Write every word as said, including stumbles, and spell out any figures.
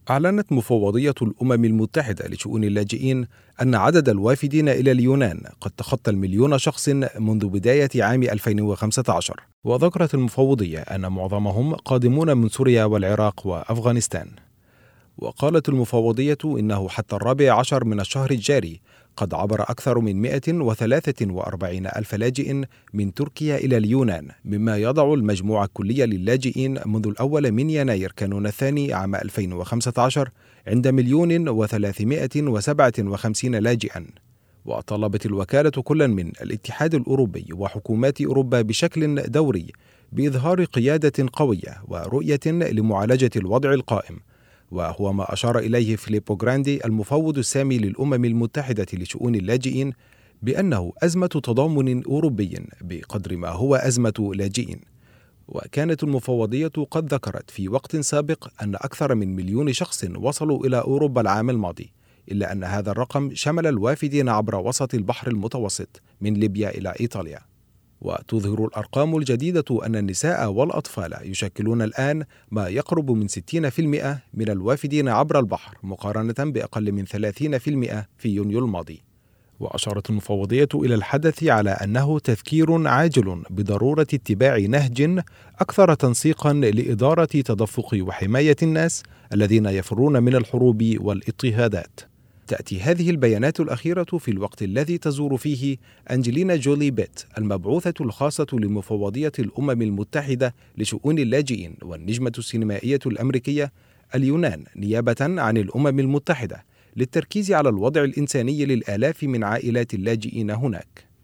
أعلنت مفوضية الأمم المتحدة لشؤون اللاجئين أن عدد الوافدين إلى اليونان قد تخطى المليون شخص منذ بداية عام ألفين وخمسة عشر، وذكرت المفوضية أن معظمهم قادمون من سوريا والعراق وأفغانستان. وقالت المفوضية إنه حتى الرابع عشر من الشهر الجاري قد عبر أكثر من مئة وثلاثة وأربعين ألف لاجئ من تركيا إلى اليونان، مما يضع المجموع الكلي للاجئين منذ الأول من يناير كانون الثاني عام ألفين وخمسة عشر عند مليون وثلاثمائة وسبعة وخمسين لاجئا. وطلبت الوكالة كل من الاتحاد الأوروبي وحكومات أوروبا بشكل دوري بإظهار قيادة قوية ورؤية لمعالجة الوضع القائم، وهو ما أشار إليه فيليبو غراندي المفوض السامي للأمم المتحدة لشؤون اللاجئين بأنه أزمة تضامن أوروبي بقدر ما هو أزمة لاجئين. وكانت المفوضية قد ذكرت في وقت سابق أن أكثر من مليون شخص وصلوا إلى أوروبا العام الماضي، إلا أن هذا الرقم شمل الوافدين عبر وسط البحر المتوسط من ليبيا إلى إيطاليا. وتظهر الأرقام الجديدة أن النساء والأطفال يشكلون الآن ما يقرب من ستين بالمئة من الوافدين عبر البحر، مقارنة بأقل من ثلاثين بالمئة في يونيو الماضي. وأشارت المفوضية إلى الحدث على أنه تذكير عاجل بضرورة اتباع نهج أكثر تنسيقا لإدارة تدفق وحماية الناس الذين يفرون من الحروب والاضطهادات. تأتي هذه البيانات الأخيرة في الوقت الذي تزور فيه أنجلينا جولي بيت المبعوثة الخاصة لمفوضية الأمم المتحدة لشؤون اللاجئين والنجمة السينمائية الأمريكية اليونان نيابة عن الأمم المتحدة للتركيز على الوضع الإنساني للآلاف من عائلات اللاجئين هناك.